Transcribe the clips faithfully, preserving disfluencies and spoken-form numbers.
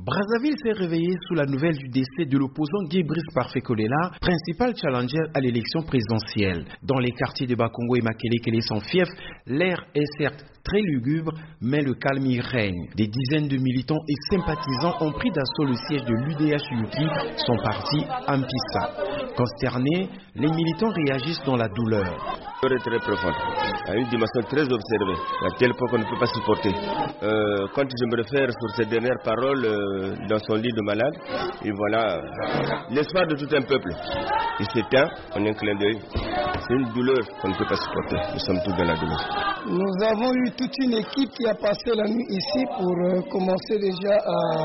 Brazzaville s'est réveillé sous la nouvelle du décès de l'opposant Guy-Brice Parfait-Kolela, principal challenger à l'élection présidentielle. Dans les quartiers de Bakongo et Makelekele sans fief, l'air est certes très lugubre, mais le calme y règne. Des dizaines de militants et sympathisants ont pris d'assaut le siège de l'U D H U P, son parti Ampissa. Consternés, les militants réagissent dans la douleur. Très profonde, à une dimension très observée, à tel point qu'on ne peut pas supporter. Euh, quand je me réfère sur ces dernières paroles euh, dans son lit de malade, et voilà, l'espoir de tout un peuple, il s'éteint en un clin d'œil. C'est une douleur qu'on ne peut pas supporter. Nous sommes tous dans la douleur. Nous avons eu toute une équipe qui a passé la nuit ici pour euh, commencer déjà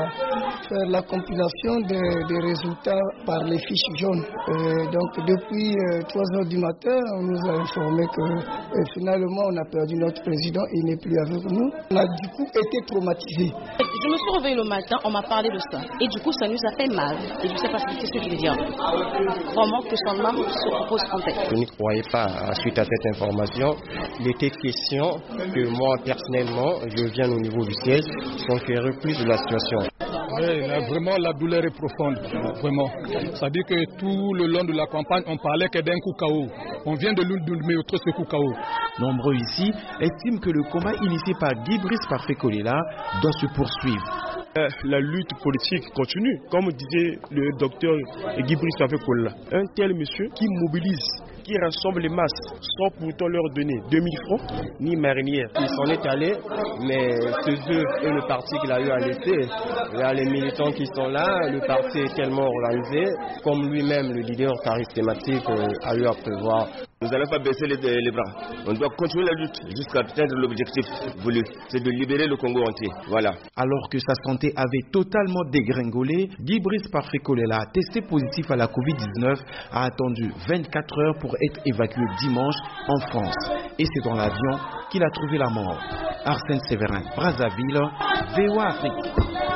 à faire la compilation des, des résultats par les fiches jaunes. Euh, donc depuis euh, trois heures du matin, on nous a informé que euh, finalement on a perdu notre président, il n'est plus avec nous. On a du coup été traumatisés. Je me suis réveillée le matin, on m'a parlé de ça. Et du coup ça nous a fait mal. Et je ne sais pas ce que je veux dire. Vraiment que son âme se repose en paix. Je n'y croyais pas suite à cette information. Il était question que moi personnellement, je viens au niveau du siège, s'enquérir plus de la situation. Oui, là, vraiment la douleur est profonde, vraiment. C'est-à-dire que tout le long de la campagne, on parlait que d'un coup K O. On vient de l'une de l'autre ce coup K O. Nombreux ici estiment que le combat initié par Guy-Brice Parfait-Kolela doit se poursuivre. La lutte politique continue, comme disait le docteur Guy-Brice Parfait-Kolela. Un tel monsieur qui mobilise, qui rassemble les masses, sans pourtant leur donner deux mille francs, ni marinière. Il s'en est allé, mais ce jeu et le parti qu'il a eu à laisser, il y a les militants qui sont là, le parti est tellement organisé, comme lui-même, le leader charismatique, a eu à prévoir. Nous n'allons pas baisser les, les bras. On doit continuer la lutte jusqu'à atteindre l'objectif voulu. C'est de libérer le Congo entier. Voilà. Alors que sa santé avait totalement dégringolé, Guy-Brice Parfait-Kolela, testé positif à la covid dix-neuf, a attendu vingt-quatre heures pour être évacué dimanche en France. Et c'est dans l'avion qu'il a trouvé la mort. Arsène Séverin, Brazzaville, V O A Afrique.